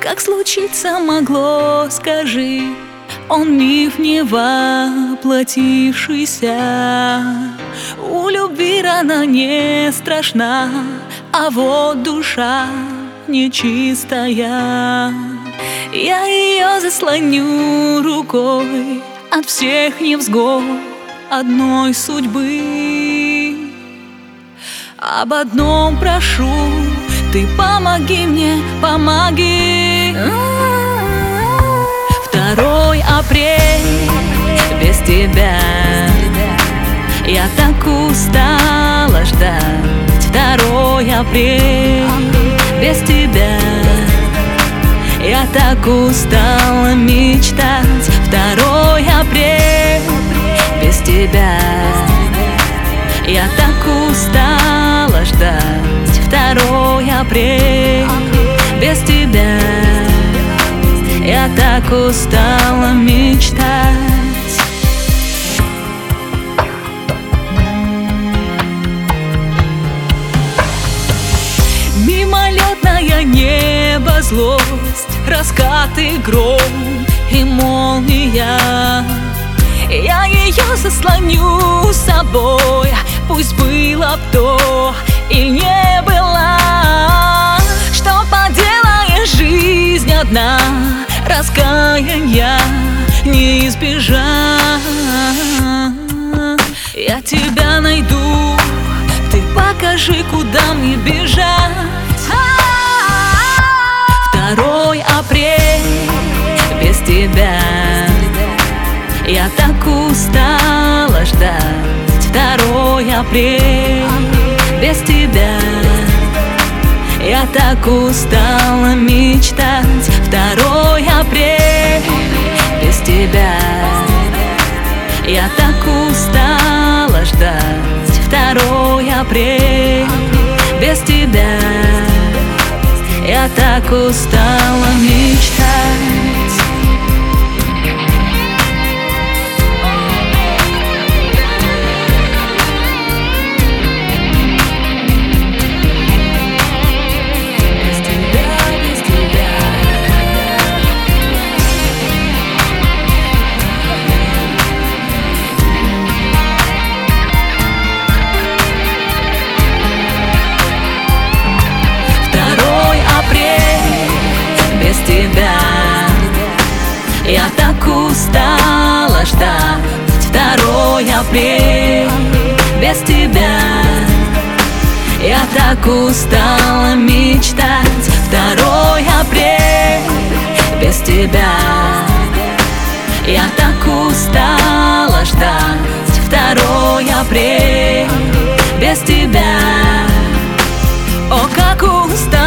Как случиться могло, скажи, он миф не воплотившийся. У любви рана не страшна, а вот душа нечистая. Я ее заслоню рукой от всех невзгод одной судьбы. Об одном прошу, ты помоги мне, помоги. 2 апреля без тебя я так устала ждать. 2 апреля без тебя я так устала мечтать. 2 апреля без тебя я так устала ждать. 2 апреля без тебя я так устала мечтать. Мимолетное небо, злость, раскаты, гром и молния. Я ее заслоню собой, пусть было б то и не было. Что поделаешь, жизнь одна, раскаяния не избежать. Я тебя найду, ты покажи, куда мне бежать. 2 апреля без тебя я так устала ждать. 2 апреля без тебя я так устала мечтать. 2 апреля без тебя я так устала ждать. 2 апреля без тебя я так устала мечтать. Я так устала ждать. 2 апреля без тебя я так устала мечтать. 2 апреля без тебя я так устала ждать. 2 апреля без тебя, о, как устала.